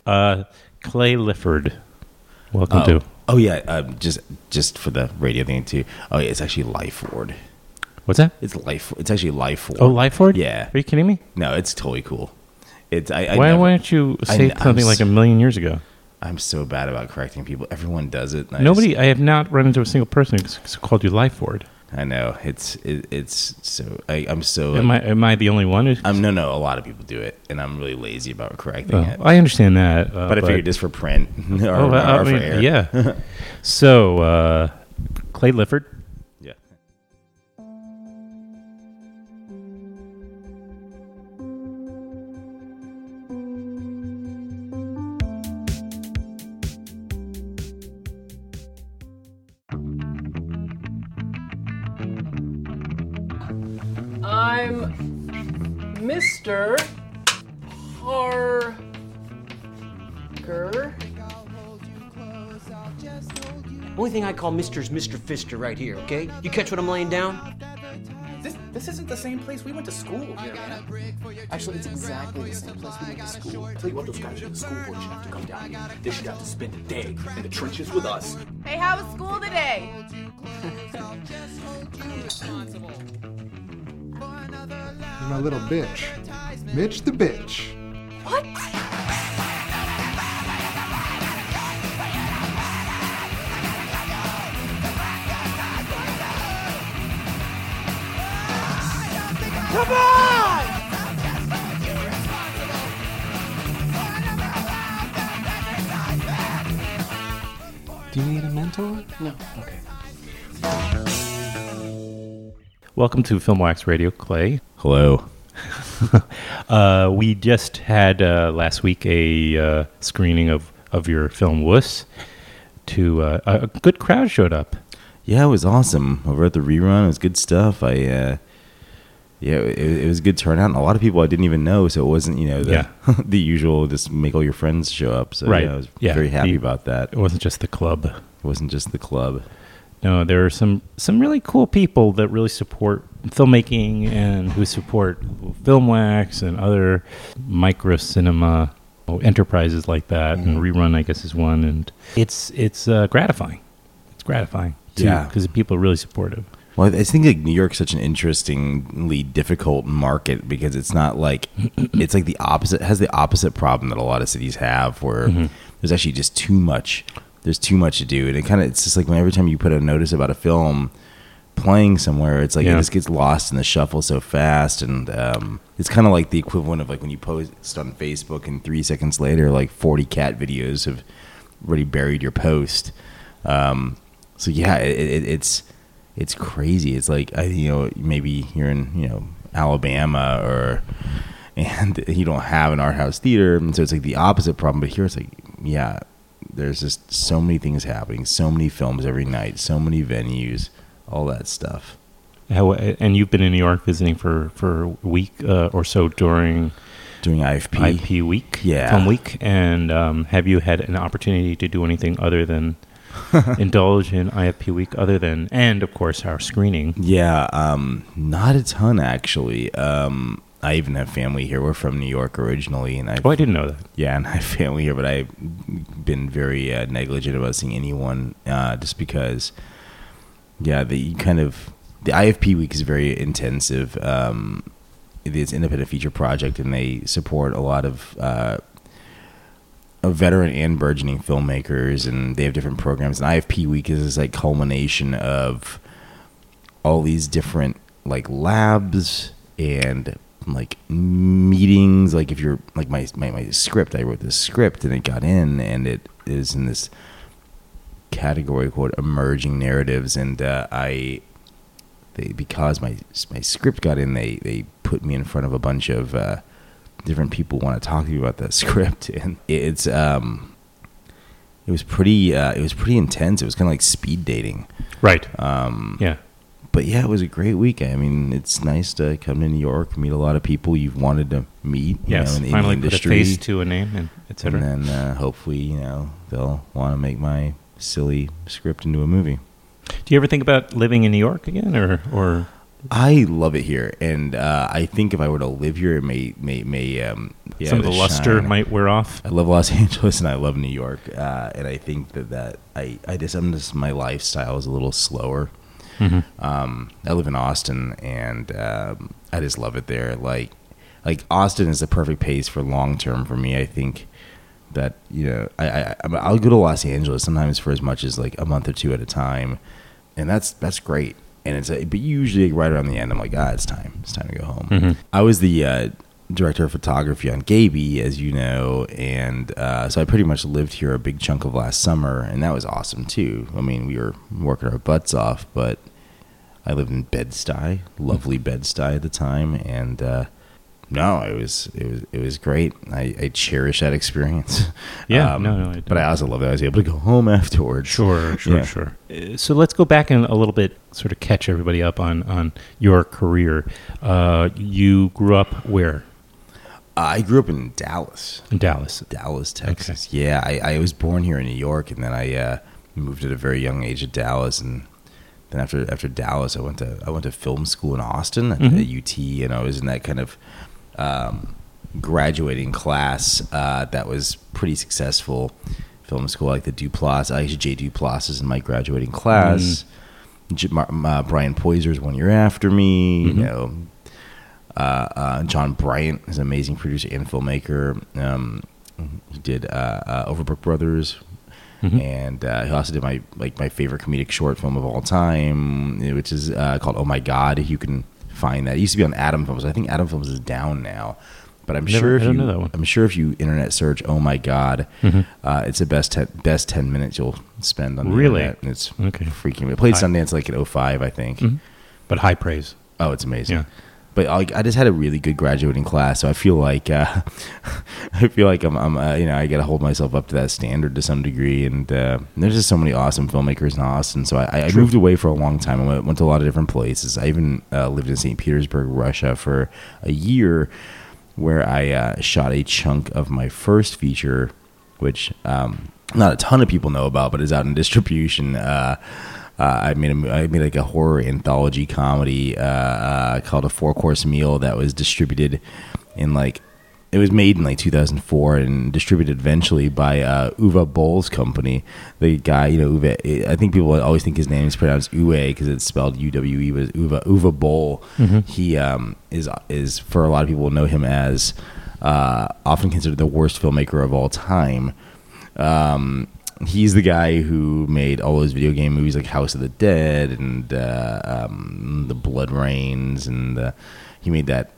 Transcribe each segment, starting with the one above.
Clay Lifford. Welcome to. Oh yeah, just for the radio thing too. Oh yeah, it's actually Lifeward. What's that? It's actually Lifeward. Oh, Lifeward? Yeah. Are you kidding me? No, it's totally cool. Why didn't you say something like a million years ago? I'm so bad about correcting people. Everyone does it. I have not run into a single person who's called you Lifeward. I know it's so. I'm so. Am I the only one? No. A lot of people do it, and I'm really lazy about correcting it. I understand that, but I figured just for print or for air. Yeah. So, Clay Lifford. Yeah. I'm Mr. Parker. Only thing I call Mr. is Mr. Fister right here, okay? You catch what I'm laying down? This isn't the same place we went to school here, man. Actually, it's exactly the same place we went to school. I'll tell you what, those guys in the school board should have to come down here. They should have to spend a day in the trenches with us. Hey, how was school today? He's my little bitch. Mitch the bitch. What? Come on! Do you need a mentor? No. Okay. Welcome to Film Wax Radio, Clay. Hello. We just had last week a screening of your film Wuss. A good crowd showed up. Yeah, it was awesome. Over at the rerun, it was good stuff. It was a good turnout. And a lot of people I didn't even know, so it wasn't, the usual just make all your friends show up. So right. I was very happy about that. It wasn't just the club. It wasn't just the club. No, there are some really cool people that really support filmmaking and who support Film Wax and other micro cinema enterprises like that. And Rerun, I guess, is one. And it's gratifying. It's gratifying too, because people are really supportive. Well, I think like New York's such an interestingly difficult market because it's not like it's like the opposite. It has the opposite problem that a lot of cities have, where there's actually just too much. There's too much to do, and it's just like when every time you put a notice about a film playing somewhere, it's like it just gets lost in the shuffle so fast, and it's kind of like the equivalent of like when you post on Facebook, and 3 seconds later, like 40 cat videos have already buried your post. So yeah, it's crazy. It's like maybe you're in Alabama and you don't have an art house theater, and so it's like the opposite problem. But here it's like there's just so many things happening, so many films every night, so many venues, all that stuff. And you've been in New York visiting for a week or so during IFP week, film week, and have you had an opportunity to do anything other than indulge in IFP week, and of course our screening? Not a ton actually. I even have family here. We're from New York originally, and I didn't know that. Yeah, and I have family here, but I've been very negligent about seeing anyone, just because. Yeah, the IFP week is very intensive. It's an independent feature project, and they support a lot of veteran and burgeoning filmmakers, and they have different programs. And IFP week is this like culmination of all these different like labs and like meetings. Like if you're like my script, I wrote this script and it got in, and it is in this category called emerging narratives, and because my script got in, they put me in front of a bunch of different people who want to talk to me about that script, and it was pretty intense. It was kind of like speed dating, right? But yeah, it was a great week. I mean, it's nice to come to New York, meet a lot of people you've wanted to meet. In the finally industry, put a face to a name, and etc. And then hopefully, they'll want to make my silly script into a movie. Do you ever think about living in New York again, or? I love it here, and I think if I were to live here, it may Some of the luster shine. might wear off. I love Los Angeles and I love New York, and I think that I'm just my lifestyle is a little slower. I live in Austin, and I just love it there. Like Austin is the perfect pace for long term for me. I think that I'll go to Los Angeles sometimes for as much as like a month or two at a time, and that's great. And but usually right around the end, I'm like, it's time to go home. I was the director of photography on Gaby, as you know, and so I pretty much lived here a big chunk of last summer, and that was awesome too. I mean, we were working our butts off, but I lived in Bed-Stuy, lovely Bed-Stuy at the time, and no, it was great. I cherish that experience. Yeah, I but I also love that I was able to go home afterwards. Sure. So let's go back and a little bit, sort of catch everybody up on your career. You grew up where? I grew up in Dallas. Dallas, Texas. Okay. Yeah, I was born here in New York, and then I moved at a very young age to Dallas, and then after Dallas, I went to film school in Austin at UT, and I was in that kind of graduating class that was pretty successful. Film school, like the Duplass, Jay Duplass is in my graduating class. Brian Poiser's 1 year after me. John Bryant is an amazing producer and filmmaker. He did Overbrook Brothers, and he also did my favorite comedic short film of all time, which is called Oh My God. You can find that. It used to be on Atom Films. I think Atom Films is down now, but I'm sure if you internet search Oh My God, it's the best 10 minutes you'll spend on the internet. And it's freaking. It played Sundance like in 2005, I think. But high praise. Oh, it's amazing. Yeah. But I just had a really good graduating class, so I feel like I'm I got to hold myself up to that standard to some degree. And there's just so many awesome filmmakers in Austin. So I moved away for a long time. I went to a lot of different places. I even lived in St. Petersburg, Russia, for a year, where I shot a chunk of my first feature, which not a ton of people know about, but is out in distribution. I made like a horror anthology comedy called A Four-Course Meal that was distributed it was made in 2004 and distributed eventually by Uwe Boll's company. The guy, Uwe, I think people always think his name is pronounced Uwe because it's spelled U-W-E, but it's Uwe Boll. He is for a lot of people know him as often considered the worst filmmaker of all time. He's the guy who made all those video game movies like House of the Dead and The Blood Rains, and he made that.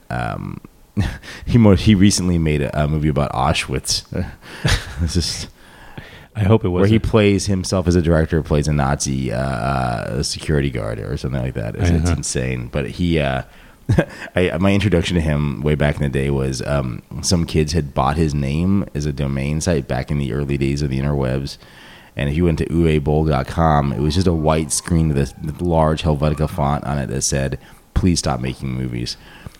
He recently made a movie about Auschwitz. It's just, I hope it was where he plays himself as a director, plays a Nazi security guard or something like that. It's insane. But he, my introduction to him way back in the day was some kids had bought his name as a domain site back in the early days of the interwebs. And if you went to uweboll.com, it was just a white screen with a large Helvetica font on it that said, "Please stop making movies."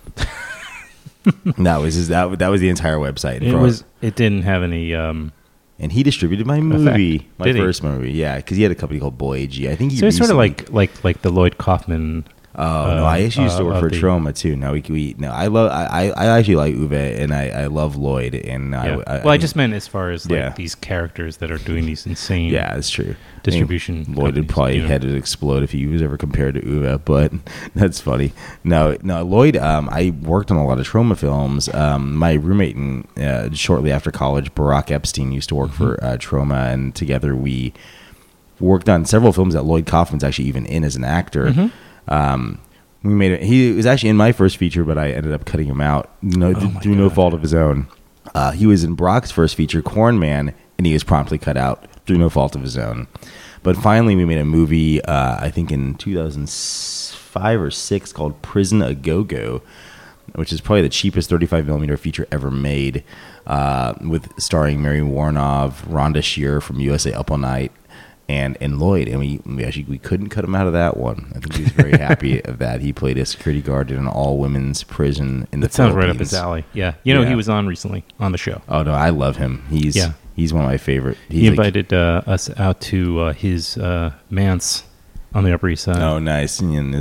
that was the entire website. It didn't have any. And he distributed my movie, my first movie. Yeah, because he had a company called Bull AG. I think he. So it's sort of like the Lloyd Kaufman. Oh no! I actually used to work for Troma too. No, I actually like Uwe and I love Lloyd and I just meant as far as these characters that are doing these insane. Yeah, that's true. Distribution. Lloyd would probably head to explode if he was ever compared to Uwe, but that's funny. No, Lloyd. I worked on a lot of Troma films. My roommate shortly after college, Barack Epstein, used to work for Troma, and together we worked on several films that Lloyd Kaufman's actually even in as an actor. We made it. He was actually in my first feature, but I ended up cutting him out through no fault of his own. He was in Brock's first feature, Corn Man, and he was promptly cut out through no fault of his own. But finally, we made a movie, I think in 2005 or 6, called Prison A Go-Go, which is probably the cheapest 35mm feature ever made, with starring Mary Warnov, Rhonda Shear from USA Up All Night, and Lloyd, and we couldn't cut him out of that one. I think he was very happy of that. He played a security guard in an all-women's prison in the Philippines. Sounds right up his alley. Yeah, he was on recently on the show. Oh no, I love him. He's one of my favorite. He invited us out to his manse on the Upper East Side. Oh, nice.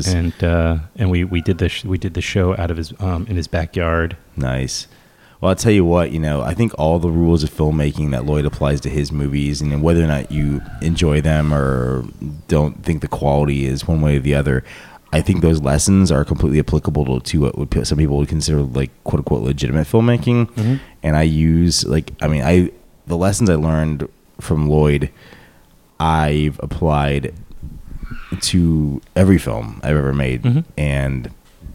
And we did the show out of his in his backyard. Nice. Well, I'll tell you what, I think all the rules of filmmaking that Lloyd applies to his movies, and whether or not you enjoy them or don't think the quality is one way or the other, I think those lessons are completely applicable to what some people would consider like quote unquote legitimate filmmaking. Mm-hmm. And I use the lessons I learned from Lloyd, I've applied to every film I've ever made. Mm-hmm. And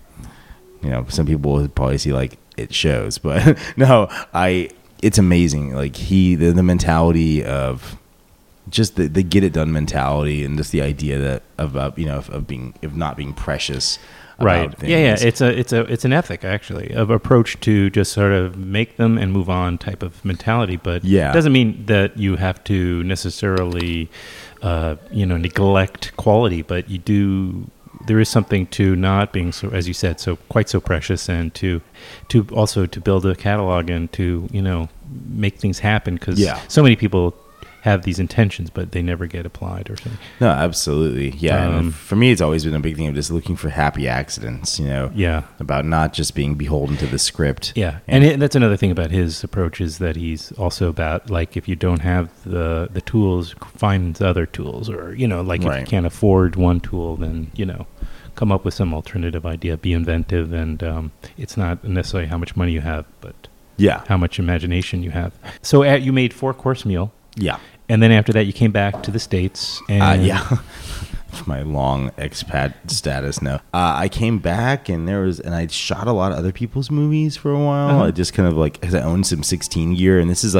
some people would probably see like it shows, but no, it's amazing. Like the mentality of just the get it done mentality, and just the idea that of not being precious. Right. Things. Yeah. It's an ethic actually of approach to just sort of make them and move on type of mentality. But it doesn't mean that you have to necessarily, neglect quality, but you do. There is something to not being so, as you said, quite so precious, and to also to build a catalog and to make things happen, because so many people have these intentions but they never get applied or something. No, absolutely, yeah. And for me, it's always been a big thing of just looking for happy accidents. About not just being beholden to the script. Yeah, and that's another thing about his approach, is that he's also about like if you don't have the tools, find other tools, or if you can't afford one tool, then come up with some alternative idea, be inventive, and it's not necessarily how much money you have, but how much imagination you have. So you made 4-course meal. Yeah. And then after that, you came back to the States. And My long expat status now. I came back, and I shot a lot of other people's movies for a while. Uh-huh. I just kind of because I owned some 16 gear, and this is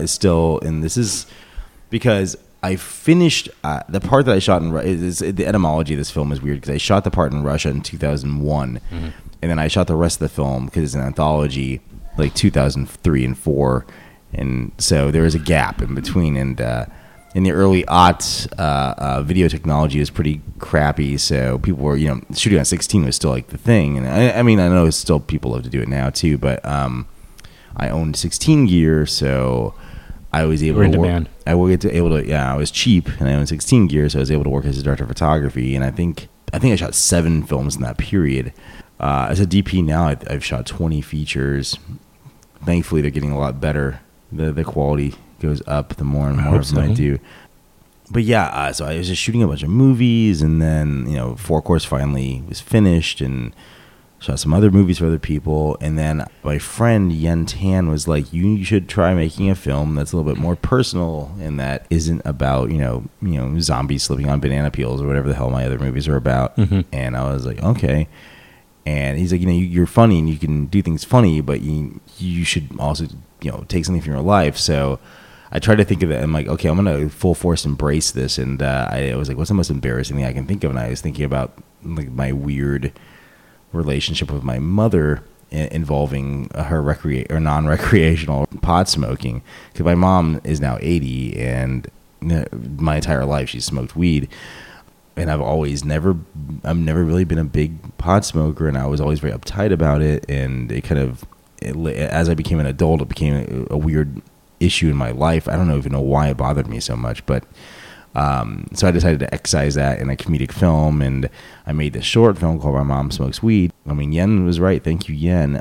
this is because I finished the part that I shot in the etymology of this film is weird, because I shot the part in Russia in 2001, and then I shot the rest of the film because it's an anthology, like 2003 and 4, and so there was a gap in between. And in the early aughts, video technology was pretty crappy, so people were shooting on 16 was still like the thing. And I know it's still people love to do it now too, but I owned 16 gear, so I was able to work. I was cheap, and I owned 16 gear, so I was able to work as a director of photography. And I think I shot 7 films in that period. As a DP now, I've shot 20 features. Thankfully, they're getting a lot better. The quality goes up the more and more of them I do. But so I was just shooting a bunch of movies, and then 4-course finally was finished, and shot some other movies for other people. And then my friend Yen Tan was like, you should try making a film that's a little bit more personal, and that isn't about zombies slipping on banana peels or whatever the hell my other movies are about. Mm-hmm. And I was like, okay. And he's like, you're funny and you can do things funny, but you should also take something from your life. So I tried to think of it. I'm like, okay, I'm gonna full force embrace this. And I was like, what's the most embarrassing thing I can think of? And I was thinking about like my weird relationship with my mother involving her non-recreational pot smoking, because my mom is now 80, and my entire life she's smoked weed, and I've never really been a big pot smoker, and I was always very uptight about it. And as I became an adult, it became a weird issue in my life. I don't even know why it bothered me so much, but so I decided to excise that in a comedic film, and I made this short film called My Mom Smokes Weed. Yen was right. Thank you, Yen.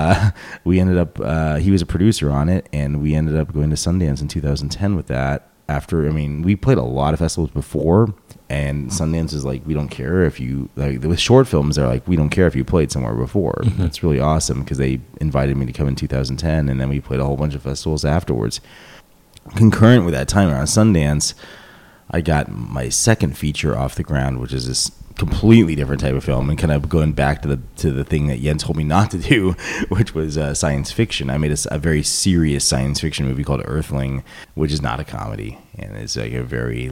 We ended up, he was a producer on it, and we ended up going to Sundance in 2010 with that. We played a lot of festivals before, and Sundance is like, we don't care if you, with short films, they're like, we don't care if you played somewhere before. Mm-hmm. That's really awesome, because they invited me to come in 2010, and then we played a whole bunch of festivals afterwards. Concurrent with that time around Sundance, I got my second feature off the ground, which is this completely different type of film, and kind of going back to the thing that Yen told me not to do, which was science fiction. I made a very serious science fiction movie called Earthling, which is not a comedy, and it's like a very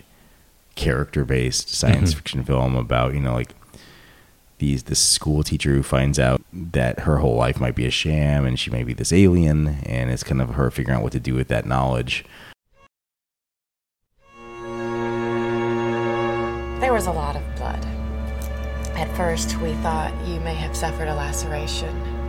character-based science fiction film about this school teacher who finds out that her whole life might be a sham, and she might be this alien, and it's kind of her figuring out what to do with that knowledge. There was a lot of blood. At first, we thought you may have suffered a laceration,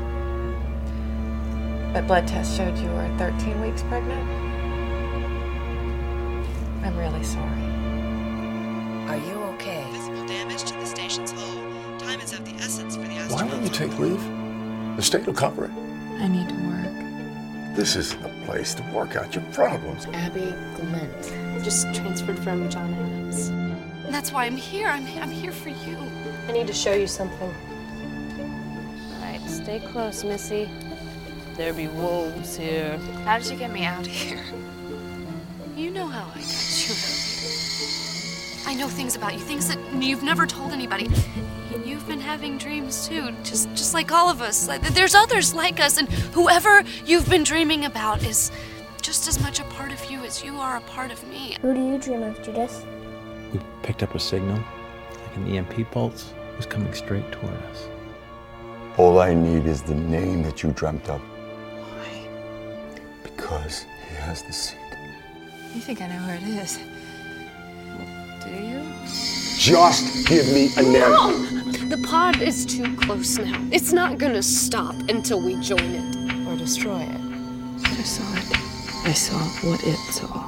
but blood tests showed you were 13 weeks pregnant. I'm really sorry. Are you okay? Visible damage to the station's hull. Time is of the essence for the astronauts. Why don't you take leave? The state will cover it. I need to work. This isn't a place to work out your problems. Abby Clement. Just transferred from John Adams. And that's why I'm here. I'm here for you. I need to show you something. All right, stay close, Missy. There be wolves here. How did you get me out of here? You know how I got you out here. I know things about you, things that you've never told anybody. And you've been having dreams too, just like all of us. There's others like us, and whoever you've been dreaming about is just as much a part of you as you are a part of me. Who do you dream of, Judith? We picked up a signal, like an EMP pulse. It was coming straight toward us. All I need is the name that you dreamt of. Why? Because he has the seed. You think I know where it is? Do you? Just give me a name. No! The pod is too close now. It's not gonna stop until we join it. Or destroy it. I saw it. I saw what it saw.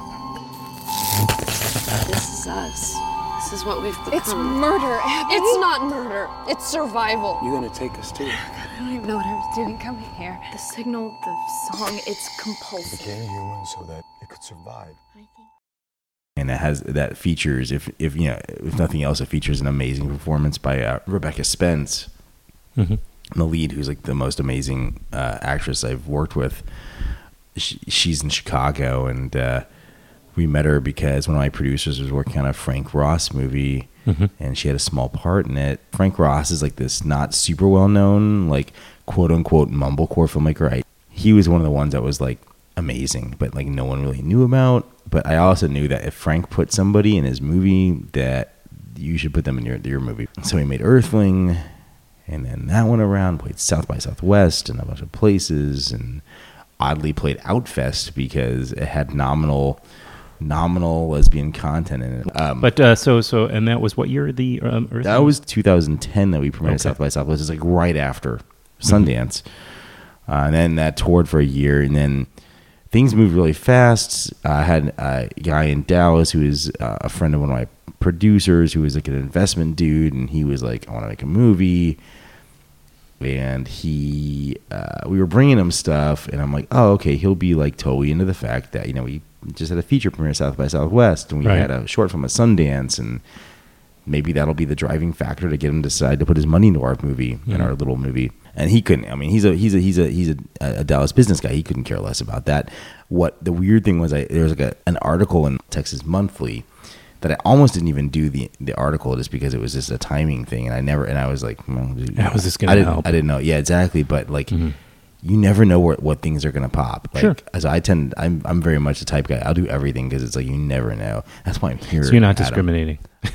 This is us. This is what we've become. It's murder, Abby. It's not murder. It's survival. You're gonna take us too. I don't even know what I was doing coming here. The signal, the song, it's compulsive. It became human so that it could survive. And that features, if you know, if nothing else, it features an amazing performance by Rebecca Spence, the lead, who's like the most amazing actress I've worked with. She's in Chicago, and we met her because one of my producers was working on a Frank Ross movie, and she had a small part in it. Frank Ross is like this not super well known, like quote unquote mumblecore filmmaker. He was one of the ones that was like amazing, but like no one really knew about. But I also knew that if Frank put somebody in his movie, that you should put them in your movie. So he made Earthling, and then that went around, played South by Southwest and a bunch of places, and oddly played Outfest because it had nominal lesbian content in it. And that was what year? The Earthling? That was 2010 that we premiered South by Southwest. It's like right after Sundance. And then that toured for a year, and then things moved really fast. I had a guy in Dallas who is a friend of one of my producers who was like an investment dude, and he was like, I want to make a movie. And we were bringing him stuff, and I'm like, oh, okay, he'll be like totally into the fact that, you know, we just had a feature premiere South by Southwest, and we had a short film at Sundance, and maybe that'll be the driving factor to get him to decide to put his money into our movie, in our little movie. And he couldn't. I mean, he's a Dallas business guy. He couldn't care less about that. What the weird thing was, there was like an article in Texas Monthly that I almost didn't even do the article just because it was just a timing thing, and I was like, how is this going to help? I didn't know. Yeah, exactly. But like, you never know what things are going to pop. Like, as I'm very much the type guy. I'll do everything because it's like you never know. That's why I'm here. So you're not discriminating.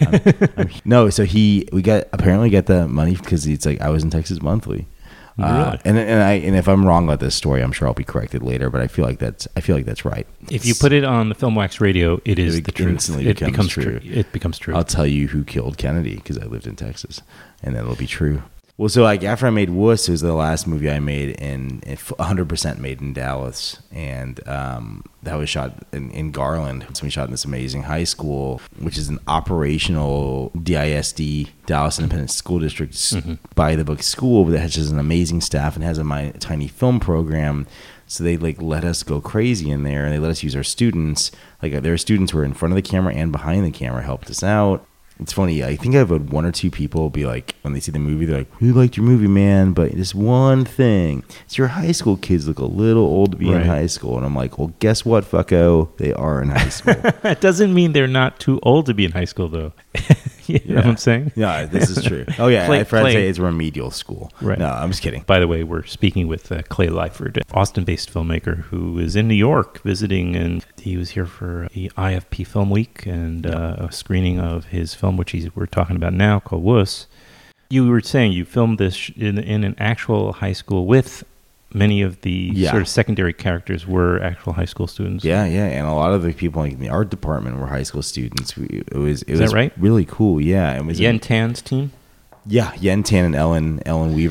No. So we apparently got the money because it's like I was in Texas Monthly. Really? And if I'm wrong about this story, I'm sure I'll be corrected later. But I feel like that's right. If you put it on the Film Wax Radio, it is the truth. It becomes true. It becomes true. I'll tell you who killed Kennedy because I lived in Texas, and that'll be true. Well, so like after I made Wuss, it was the last movie I made in 100% made in Dallas, and that was shot in Garland. So we shot in this amazing high school, which is an operational DISD, Dallas Independent School District, by the book school, but that has just an amazing staff and has a tiny film program. So they like let us go crazy in there, and they let us use our students. Like their students who were in front of the camera and behind the camera helped us out. It's funny. I think I've had one or two people be like, when they see the movie, they're like, "We liked your movie, man, but this one thing, it's your high school kids look a little old to be in high school." And I'm like, "Well, guess what, fucko? They are in high school." It doesn't mean they're not too old to be in high school, though. You know what I'm saying? Yeah, this is true. Oh yeah, I forgot to say it's remedial school. Right. No, I'm just kidding. By the way, we're speaking with Clay Lyford, Austin-based filmmaker who is in New York visiting, and he was here for the IFP Film Week and a screening of his film, which we're talking about now, called Wuss. You were saying you filmed this in an actual high school with many of the sort of secondary characters were actual high school students. Yeah, and a lot of the people in the art department were high school students. It was that right? Really cool. Yeah, it was Yen Tan's team. Yeah, Yen Tan and Ellen Weaver.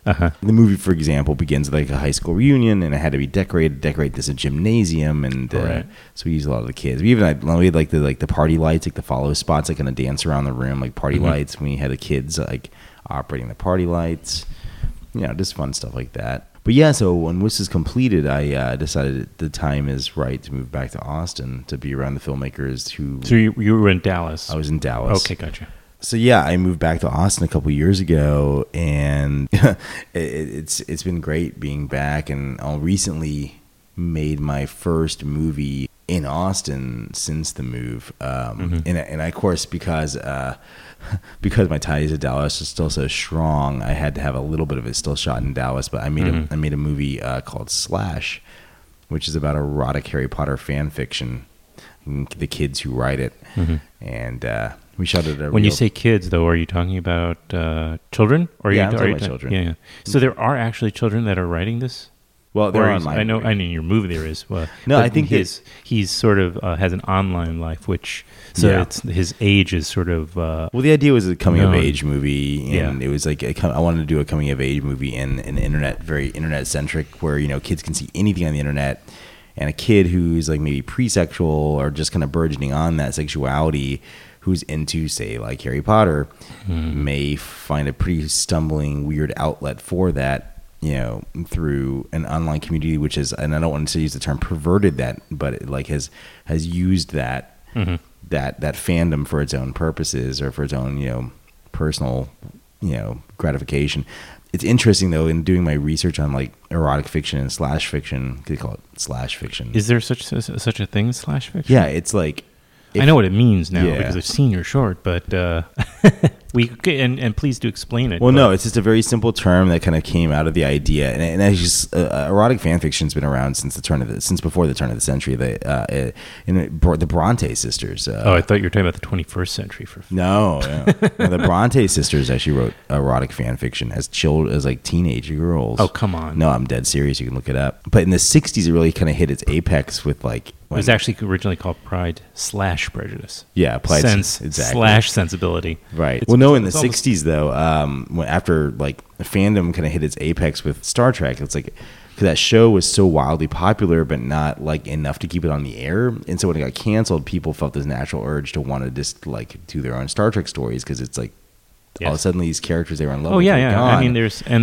The movie, for example, begins with like a high school reunion, and it had to be decorated. Decorate this a gymnasium, and so we used a lot of the kids. We had like the party lights, like the follow spots, like kind of dance around the room, like party lights. We had the kids like operating the party lights, just fun stuff like that. But yeah, so when this is completed, I decided the time is right to move back to Austin to be around the filmmakers who. So you were in Dallas. I was in Dallas. Okay, gotcha. So yeah, I moved back to Austin a couple years ago, and it's been great being back. And I recently made my first movie in Austin since the move, and of course because my ties to Dallas are still so strong, I had to have a little bit of it still shot in Dallas. But I made a movie called Slash, which is about erotic Harry Potter fan fiction, the kids who write it, and. We shot it. When you say kids, though, are you talking about children? Or I'm talking about children. Yeah. So there are actually children that are writing this. Well, they're online. I know in your movie there is. No, I think he's sort of has an online life, which it's his age is sort of. Well, the idea was a coming of age movie, and it was like I wanted to do a coming of age movie in an very internet centric, where kids can see anything on the internet, and a kid who's like maybe pre-sexual or just kind of burgeoning on that sexuality, who's into, say, like Harry Potter, may find a pretty stumbling, weird outlet for that, through an online community, which is, and I don't want to use the term perverted that, but it like has used that that fandom for its own purposes or for its own personal gratification. It's interesting though, in doing my research on like erotic fiction and slash fiction, they call it slash fiction. Is there such a thing as slash fiction? Yeah, it's like. I know what it means now because I've seen your short, but and please do explain it. Well, no, it's just a very simple term that kind of came out of the idea, and it's just erotic fan fiction's been around since before the turn of the century. The Bronte sisters. I thought you were talking about the 21st century. No, the Bronte sisters actually wrote erotic fan fiction as like teenage girls. Oh, come on! No, I'm dead serious. You can look it up. But in the '60s, it really kind of hit its apex with like. It was actually originally called Pride/Prejudice. Yeah, Sensibility. Right. Well, no, in the 60s, though, after like fandom kind of hit its apex with Star Trek, it's like, because that show was so wildly popular, but not like enough to keep it on the air. And so when it got canceled, people felt this natural urge to want to just like do their own Star Trek stories, because it's like, all of a sudden these characters they were in love with. Yeah. Gone. I mean,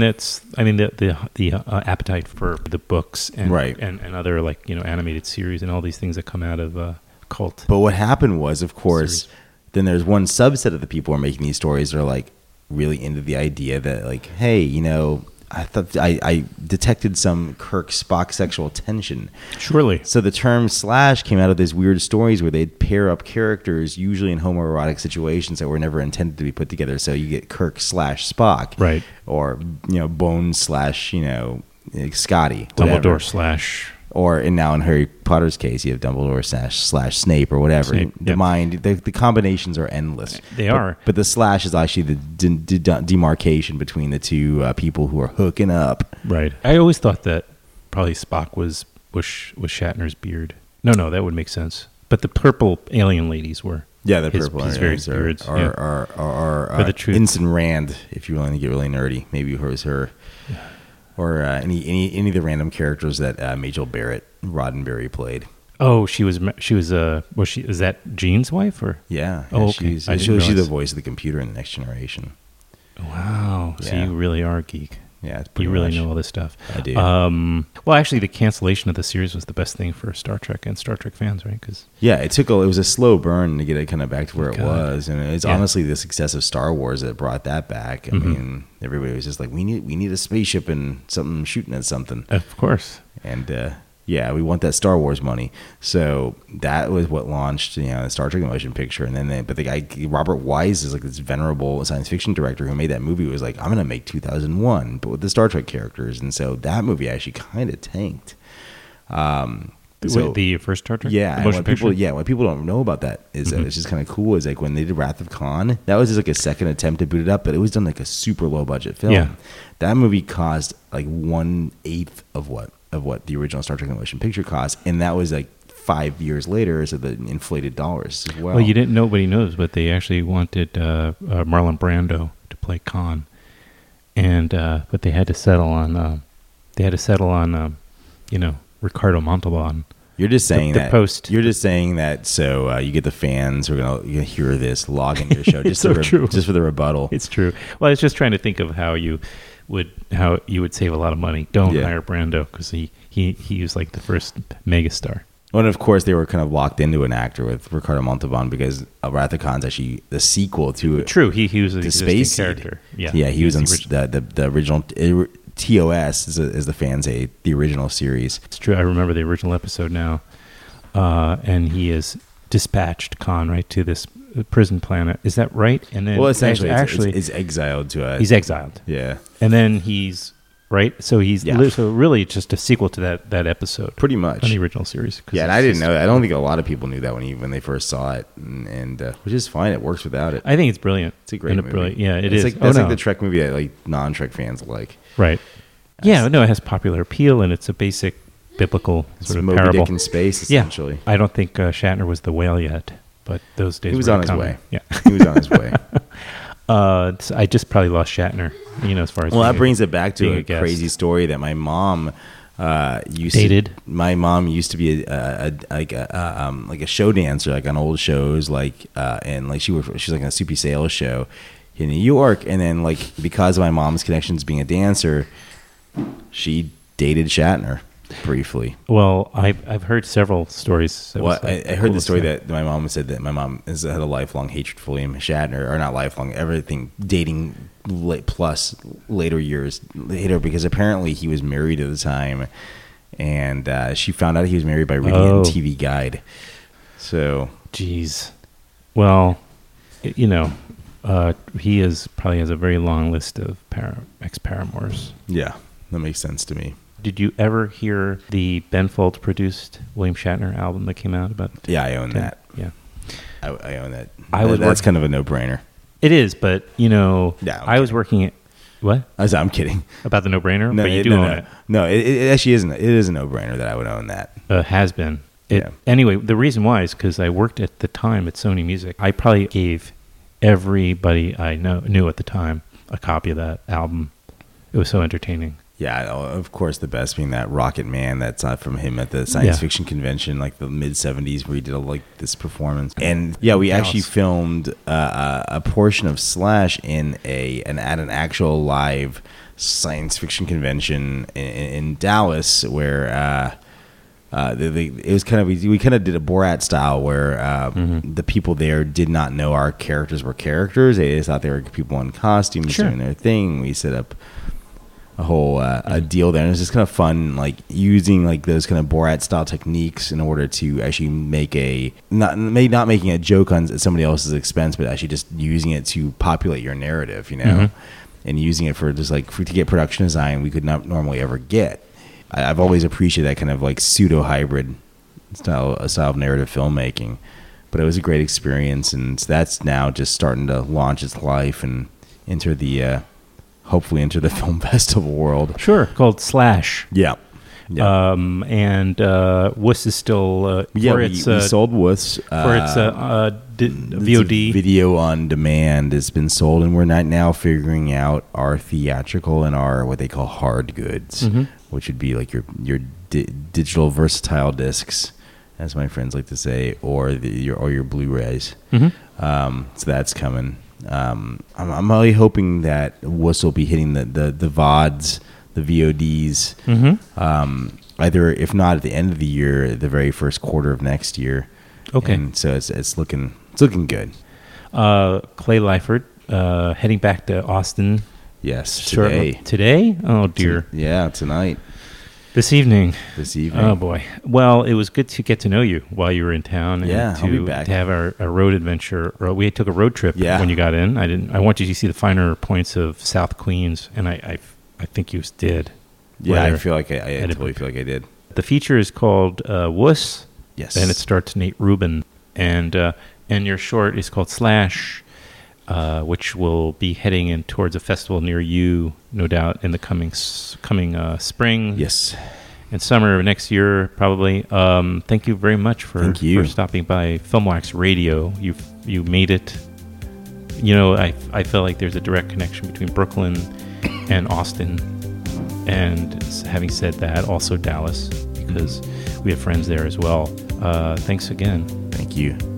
the appetite for the books and and other like animated series and all these things that come out of cult. But what happened was, of course, then there's one subset of the people who are making these stories that are like really into the idea that like, hey, I thought I detected some Kirk-Spock sexual tension. Surely. So the term slash came out of these weird stories where they'd pair up characters, usually in homoerotic situations that were never intended to be put together. So you get Kirk/Spock. Right. Or, Bones/ Scotty. Dumbledore/ and now in Harry Potter's case, you have Dumbledore / Snape or whatever. Snape, the combinations are endless. They are. But the slash is actually the demarcation between the two people who are hooking up. Right. I always thought that probably Spock was Shatner's beard. No, that would make sense. But the purple alien ladies were. Yeah, the purple his aliens beards are the truth. Ensign Rand, if you want to get really nerdy. Maybe it was her. Or any of the random characters that Majel Barrett Roddenberry played. Oh, is that Jean's wife or? Yeah. Oh, okay. She's the voice of the computer in The Next Generation. Wow. Yeah. So you really are a geek. Yeah, you really know all this stuff. I do. Well, actually, the cancellation of the series was the best thing for Star Trek and Star Trek fans, right? It was a slow burn to get it kind of back to where it was, and it's honestly the success of Star Wars that brought that back. I mean, everybody was just like, we need a spaceship and something shooting at something. Of course. And we want that Star Wars money. So that was what launched, the Star Trek motion picture. And then, but the guy Robert Wise is like this venerable science fiction director who made that movie. Was like, I'm going to make 2001, but with the Star Trek characters. And so that movie actually kind of tanked. So the first Star Trek, what people don't know about that is it's just kind of cool. Is like when they did Wrath of Khan, that was just like a second attempt to boot it up, but it was done like a super low budget film. Yeah. That movie cost like 1/8 of what the original Star Trek motion picture cost, and that was like 5 years later, so the inflated dollars as well. Well, nobody knows, but they actually wanted Marlon Brando to play Khan, and but they had to settle on Ricardo Montalban. You're just saying the post. You're just saying that so you get the fans who are gonna hear this, log into your show just true. just for the rebuttal. It's true. Well, I was just trying to think of how you would save a lot of money. Don't hire Brando because he was like the first megastar. Well, and of course they were kind of locked into an actor with Ricardo Montalban because Wrath of Khan's actually the sequel to True. He was the the space character. Yeah, he was on the original. TOS, as the fans say, the original series. It's true. I remember the original episode now. And he is dispatched, Khan, right, to this prison planet. Is that right? And then essentially, it's exiled to he's exiled. Yeah. And then he's, right? So he's so really just a sequel to that episode. Pretty much. On the original series. Yeah, and I didn't know that. I don't think a lot of people knew that when they first saw it. And which is fine. It works without it. I think it's brilliant. It's a great movie. Yeah, it's is. That's like the Trek movie that like non-Trek fans like. Right. Yeah, no, it has popular appeal, and it's a basic biblical sort of Moby parable. Dick in space, essentially. Yeah. I don't think Shatner was the whale yet, but those days he was were on his coming. way. Yeah, he was on his way. So I just probably lost Shatner, as far as that brings it back to a guest. crazy story that my mom My mom used to be a show dancer, like on old shows, and like she's like on a Soupy Sales show in New York, and then like because of my mom's connections being a dancer, she dated Shatner briefly. Well, I've heard several stories. I heard the story that my mom said that my mom had a lifelong hatred for William Shatner, or not lifelong, everything dating plus later because apparently he was married at the time, and she found out he was married by reading it in TV Guide. So, geez, well, he probably has a very long list of ex-paramours. Yeah, that makes sense to me. Did you ever hear the Ben Folds produced William Shatner album that came out about? Yeah, I own that. Yeah, I own that. That's kind of a no-brainer. It is, but I was working at what? I'm kidding about the no-brainer. No, but you do own it. No, it actually isn't. It is a no-brainer that I would own that. Has been. Anyway, the reason why is because I worked at the time at Sony Music. I probably gave everybody I knew at the time a copy of that album. It was so entertaining. Yeah, of course, the best being that Rocket Man that's from him at the science fiction convention, like the mid-'70s, where he did this performance. And yeah, we actually filmed a portion of Slash at an actual live science fiction convention in Dallas, where it was kind of we kind of did a Borat style where the people there did not know our characters were characters. They just thought they were people in costumes doing their thing. We set up a whole a deal there, and it was just kind of fun, like using like those kind of Borat style techniques in order to actually make not making a joke on somebody else's expense, but actually just using it to populate your narrative, and using it for just to get production design we could not normally ever get. I've always appreciated that kind of like pseudo hybrid style of narrative filmmaking, but it was a great experience, and that's now just starting to launch its life and hopefully enter the film festival world. Sure, called Slash. Yeah. And Wuss is still we sold Wuss for its VOD video on demand has been sold, and we're now figuring out our theatrical and our what they call hard goods, which would be like your digital versatile discs, as my friends like to say, or your Blu-rays. So that's coming. I'm really hoping that Wuss will be hitting the VODs, the VODs, either if not at the end of the year, the very first quarter of next year. Okay, and so it's looking good. Clay Lyford heading back to Austin. Yes, today. Oh dear. Tonight. This evening. Oh boy. Well, it was good to get to know you while you were in town. Yeah, and I'll be back. To have our road adventure. We took a road trip when you got in. I wanted you to see the finer points of South Queens, and I think you did. Yeah, I feel like I totally feel like I did. The feature is called Wuss. Yes. And it starts Nate Rubin, and your short is called Slash, which will be heading in towards a festival near you, no doubt, in the coming spring. Yes. And summer of next year, probably. Thank you very much for stopping by Filmwax Radio. You made it. I feel like there's a direct connection between Brooklyn and Austin. And having said that, also Dallas, because we have friends there as well. Thanks again. Thank you.